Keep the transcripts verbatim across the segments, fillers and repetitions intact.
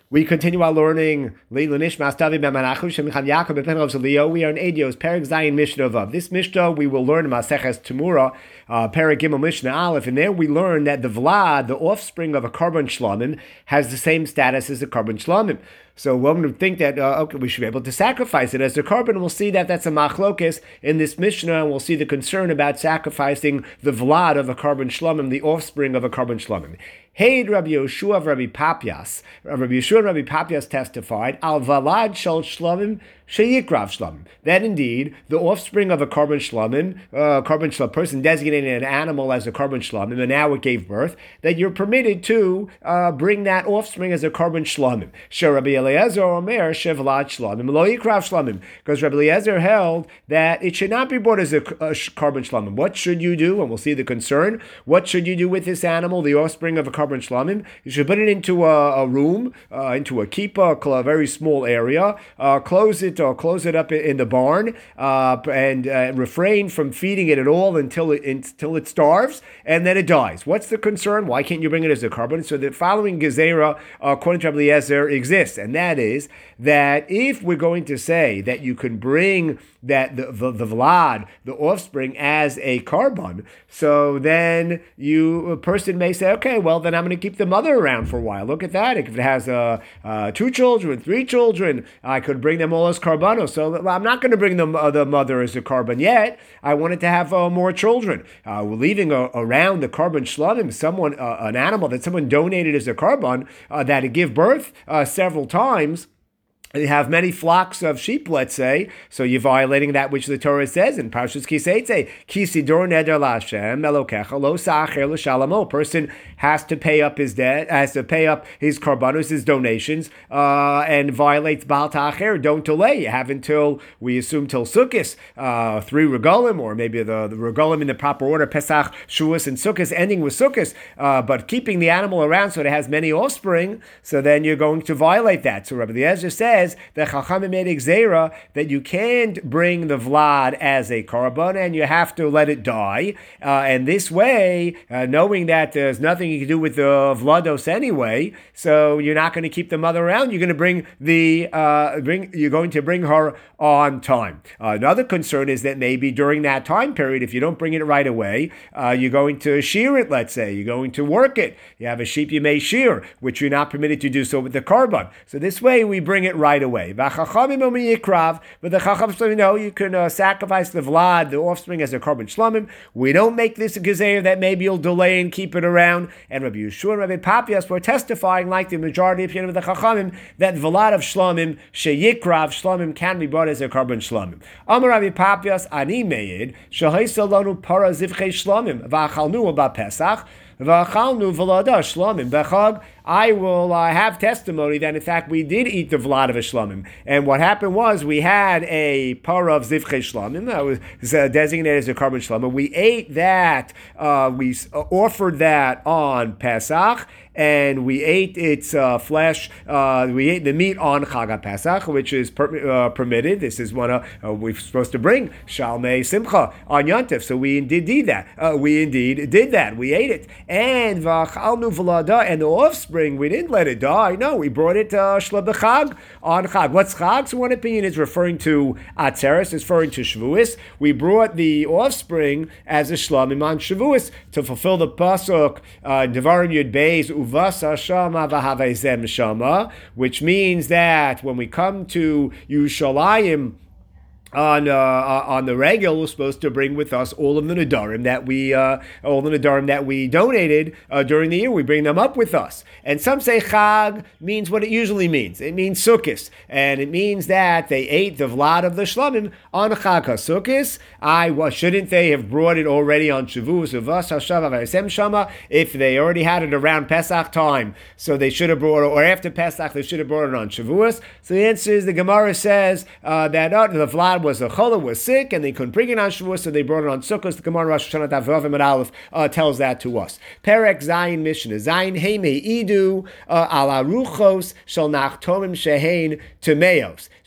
We continue our learning. We are in Edios, Perek Zayin Mishnah Vav. This Mishnah we will learn in Maseches Temura, uh, Perek Gimel Mishnah Aleph, and there we learn that the Vlad, the offspring of a Karban Shlamim, has the same status as the Karban Shlamim. So one would think that uh, okay, we should be able to sacrifice it as a carbon. We'll see that that's a machlokes in this Mishnah, and we'll see the concern about sacrificing the Vlad of a Karban Shlamim, the offspring of a Karban Shlamim. Hey, Rabbi Yeshua of Rabbi Papias. Rabbi Yeshua and Rabbi Papias testified, Al Valad Shal Shlamim Sheyikrav Shlamim. That indeed, the offspring of a Karban Shlamim, uh, Karban Shlamim, person designating an animal as a Karban Shlamim, and now it gave birth, that you're permitted to uh, bring that offspring as a Karban Shlamim. Shel Rabbi Eliezer Omer Shevlad Shlamim Lo Yikrav Shlamim. Because Rabbi Eliezer held that it should not be brought as a, a Karban Shlamim. What should you do? And we'll see the concern. What should you do with this animal, the offspring of a Karban Shlamim? You should put it into a, a room, uh, into a kippah, a very small area, uh, close it or close it up in the barn, uh, and uh, refrain from feeding it at all until it until it starves, and then it dies. What's the concern? Why can't you bring it as a carbon? So the following gezerah, uh, according to Rabbi Eliezer, exists, and that is that if we're going to say that you can bring that the, the, the Vlad, the offspring, as a carbon, so then you a person may say, okay, well then I'm going to keep the mother around for a while. Look at that. If it has uh, uh, two children, three children, I could bring them all as carbonos. So I'm not going to bring them, uh, the mother as a carbon yet. I wanted to have uh, more children. Uh, we're leaving uh, around the Karban Shlamim, someone, uh, an animal that someone donated as a carbon uh, that it give birth uh, several times. You have many flocks of sheep, let's say, so you're violating that which the Torah says in Parshas Kiseitze. Kisidor neder lashem elokecha lo sa'acher l'shalamo. Person has to pay up his debt, has to pay up his karbanos, his donations, uh, and violates Baal Ta'acher. Don't delay. You have until, we assume, till Sukkot, uh, three regalim, or maybe the, the regalim in the proper order, Pesach, Shavuos, and Sukkot, ending with Sukkot, uh, but keeping the animal around so it has many offspring, so then you're going to violate that. So Rabbi Eliezer says, the Chachamim made Gzeira that you can't bring the Vlad as a korban and you have to let it die. Uh, and this way, uh, knowing that there's nothing you can do with the Vlados anyway, so you're not going to keep the mother around. You're going to bring the uh, bring. You're going to bring her on time. Uh, another concern is that maybe during that time period, if you don't bring it right away, uh, you're going to shear it. Let's say you're going to work it. You have a sheep you may shear, which you're not permitted to do so with the korban. So this way, we bring it right away. But the Chacham say, no, you can uh, sacrifice the Vlad, the offspring, as a Karban Shlamim. We don't make this a gezeir that maybe you'll delay and keep it around. And Rabbi Yeshua and Rabbi Papias were testifying, like the majority of the Chachamim, that Vlad of Shlamim, sheyikrav Shlamim, can be brought as a Karban Shlamim. Amar Rabbi Papias, ani meid, shehaisa lanu para zivchei Shlamim, v'achalnu ba Pesach, v'achalnu v'lada Shlamim bechag. I will uh, have testimony that in fact we did eat the Vlad of a Shlamim. And what happened was we had a par of Zivchei Shlamim that was uh, designated as a Karban Shlamim. We ate that, uh, we uh, offered that on Pesach, and we ate its uh, flesh, uh, we ate the meat on Chag Pesach, which is per- uh, permitted. This is one uh, uh, we're supposed to bring, Shalmei Simcha, on Yontif. So we indeed did that. Uh, we indeed did that. We ate it. And V'achalnu Vlada, and the offspring, we didn't let it die. No, we brought it uh, Shla B'Chag, on Chag. What's Chag? So one opinion is referring to Atzeres, is referring to Shavuos. We brought the offspring as a Shlamim on Shavuos to fulfill the pasuk, uh, Devarim Yud Beis, Uvasa Shama V'Havezem Shama, which means that when we come to Yerushalayim, On uh, on the regular, we're supposed to bring with us all of the nedarim that we uh, all the nedarim that we donated uh, during the year. We bring them up with us. And some say Chag means what it usually means. It means Sukkos, and it means that they ate the Vlad of the Shlamim on Chag HaSukkos. I well, shouldn't they have brought it already on Shavuos Uvas Hashav V'Yasem Shama if they already had it around Pesach time? So they should have brought it, or after Pesach they should have brought it on Shavuos. So the answer is the Gemara says uh, that uh, the Vlad was a chola, was sick, and they couldn't bring it on Shavuos, so they brought it on Sukkot. The Gemara Rosh Hashanah Daf Vav and Aleph uh, tells that to us. Perek Zayin Mishnah Zayin Heimei Idu Ala Ruchos Shel Nachtomim Shehein Tumeos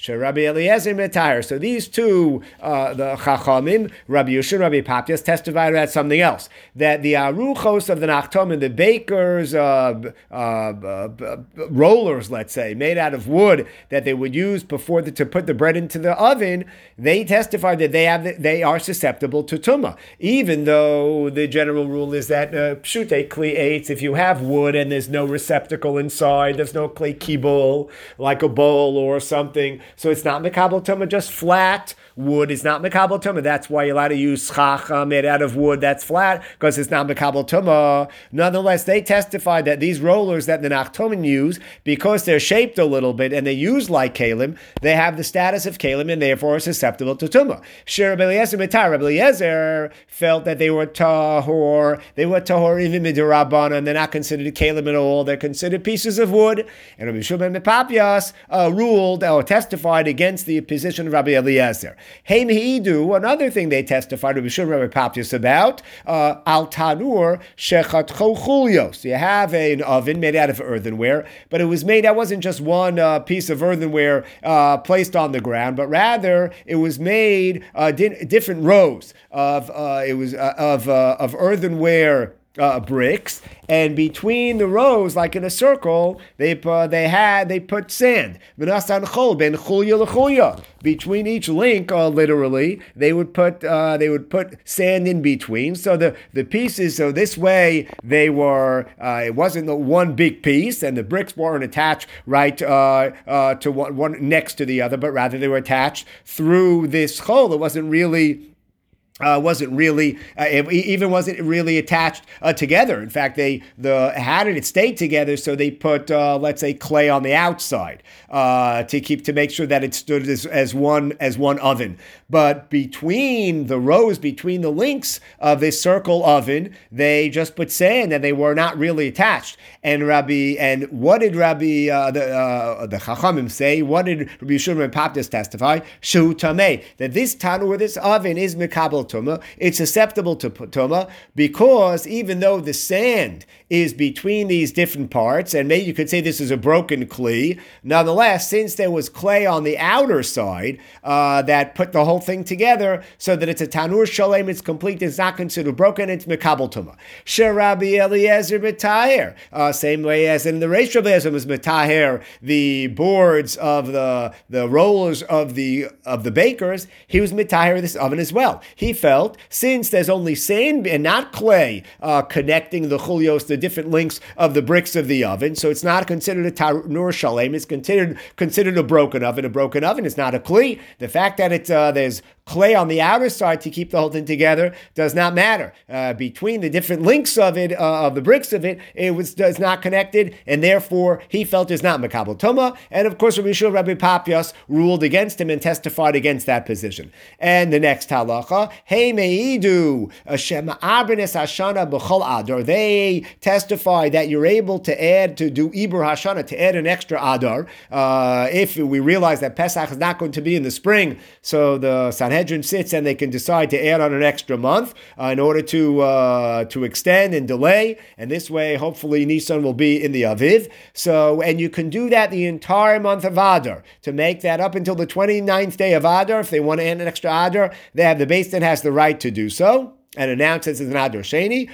Rabbi Eliezer Metayer. So these two, uh, the Chachamim, Rabbi Yusha, Rabbi Papias, testified about something else. That the aruchos of the Nachtomim, the bakers, uh, uh, uh, rollers, let's say, made out of wood that they would use before the, to put the bread into the oven, they testified that they have they are susceptible to tumah. Even though the general rule is that uh, pshute kli eitz, if you have wood and there's no receptacle inside, there's no clay kibul, like a bowl or something, so it's not mekabel tumah. Just flat wood is not mekabel tumah. That's why you're allowed to use schacha made out of wood that's flat, because it's not mekabel tumah. Nonetheless, they testified that these rollers that the Nachtomim use, because they're shaped a little bit and they use like kalim, they have the status of kalim and therefore are susceptible to tumah. Shir Rabbi Eliezer Mitar, Rabbi Eliezer felt that they were tahor, they were tahor even midirabana, and they're not considered kalim at all. They're considered pieces of wood. And Rabbi Shimon ben Papias uh, ruled or testified against the position of Rabbi Eliezer. Hey Mehidu, another thing they testified Rabbi Shimon ben Papias about, uh, al tanur shechatcho chulios. You have an oven made out of earthenware, but it was made, that wasn't just one uh, piece of earthenware uh, placed on the ground, but rather it was made uh, di- different rows of uh, it was uh, of uh, of earthenware Uh, bricks, and between the rows, like in a circle, they uh, they had they put sand. Between each link, uh, literally, they would put uh, they would put sand in between. So the, the pieces, so this way they were. Uh, it wasn't the one big piece, and the bricks weren't attached right uh, uh, to one, one next to the other, but rather they were attached through this hole. It wasn't really. Uh, wasn't really uh, it even wasn't really attached uh, together. In fact, they the how did it stay together? So they put uh, let's say clay on the outside uh, to keep to make sure that it stood as, as one as one oven. But between the rows, between the links of this circle oven, they just put sand, and they were not really attached. And Rabbi and what did Rabbi uh, the uh, the Chachamim say? What did Rabbi Shimon ben Papias testify? Shu tamei, that this tanur, this oven is mekabel tumah. It's susceptible to tumah because even though the sand is between these different parts, and maybe you could say this is a broken kli, nonetheless, since there was clay on the outer side uh, that put the whole thing together so that it's a tanur shalem, it's complete, it's not considered broken, it's mekabel tumah. Shir Rabbi Eliezer metaher, uh, same way as in the Reish Rabbi Eliezer was metaher the boards of the the rollers of the of the bakers, he was metaher this oven as well. He felt, since there's only sand and not clay uh, connecting the chulios, the different links of the bricks of the oven, so it's not considered a tanur shalem, it's considered considered a broken oven. A broken oven is not a kli. The fact that it's uh, there's clay on the outer side to keep the whole thing together does not matter. Uh, between the different links of it, uh, of the bricks of it, it was does not connected, and therefore he felt is not mekabel tumah. And of course, Rabbi Yishua, Rabbi Papias ruled against him and testified against that position. And the next halacha, hey meidu Hashem arbenes hashana b'chol adar. They testify that you're able to add to do ibur hashana, to add an extra adar uh, if we realize that Pesach is not going to be in the spring. So the Sanhedrin sits and they can decide to add on an extra month uh, in order to uh, to extend and delay, and this way, hopefully, Nisan will be in the Aviv. So, and you can do that the entire month of Adar to make that up until the twenty-ninth day of Adar. If they want to add an extra Adar, they have the base that has the right to do so. And announces as an Adar Sheni,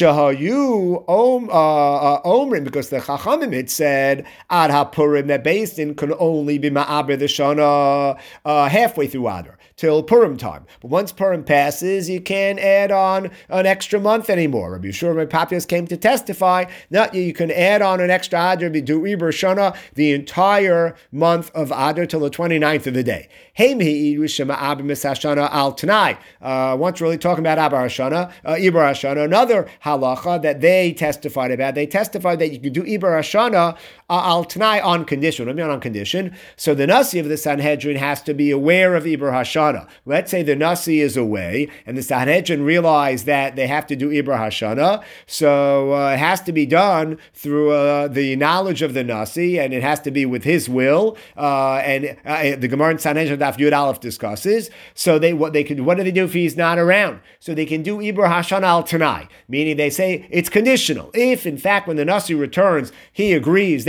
Shahayu Om uh, Omrim, because the Chachamim had said Ad HaPurim, that Beis Din can only be Ma'aber the Shana uh, halfway through Adar, till Purim time. But once Purim passes, you can't add on an extra month anymore. Rabbi Yeshua ben Papias came to testify that you can add on an extra Adar, do Ibur Shana, the entire month of Adar till the twenty-ninth of the day. Hey Mehi Shema Abba Misashana Al Tanai. Uh, once really talking about Abba Hashana, uh, Iber Hashana, another halacha that they testified about. They testified that you could do Iber Hashana uh, al Tanai on condition. What do I mean on condition? So the Nasi of the Sanhedrin has to be aware of Iber Hashana. Let's say the Nasi is away, and the Sanhedrin realize that they have to do Iber Hashana. So uh, it has to be done through uh, the knowledge of the Nasi, and it has to be with his will. Uh, and uh, the Gemara in Sanhedrin Daf Yud Aleph discusses. So they what they can what do they do if he's not around? So they can do Ibur Hashana al Tanai, meaning they say it's conditional. If in fact when the Nasi returns he agrees that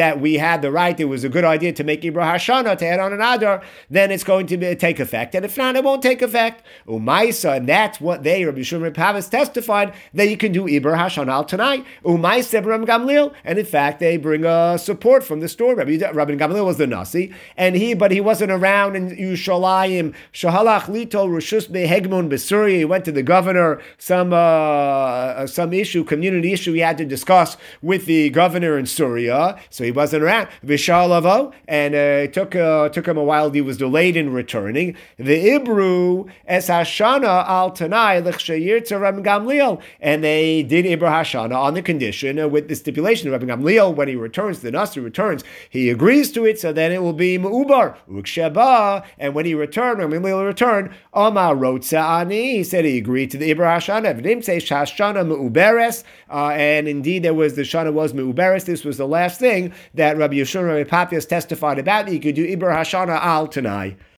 that we had the right, it was a good idea to make Ibra Hashana, to add on an Adar, then it's going to be, take effect. And if not, it won't take effect. Umaisa, and that's what they, Rabbi Yeshua and Rabbi Pavis, testified that you can do Ibra Hashana al tonight. Umaisa Rabbi Gamliel, and in fact, they bring a support from the story. Rabbi, Rabbi Gamliel was the Nasi, and he, but he wasn't around in Yushalayim. Shahalach Lito Rishus Behegmon Besuria. He went to the governor, some uh, some issue, community issue he had to discuss with the governor in Syria, so he wasn't around. Vishalavo, and uh, it took uh, took him a while. He was delayed in returning. The Ibru es Hashana al Tanai l'chshayir to Rabbi Gamliel, and they did Ibra Hashana on the condition uh, with the stipulation of Rabbi Gamliel when he returns, the Nasi returns, he agrees to it, so then it will be Mu'ubar Uksheba, and when he returned, Rabbi Gamliel returned, Amar Rotza Ani, he said he agreed to the Ibra Hashana. V'nim say Shashana Mu'uberes, uh, and indeed there was the Shana was Mu'uberes. This was the last thing that Rabbi Yeshua and Rabbi Papias testified about. He could do Ibra Hashana al Tanai.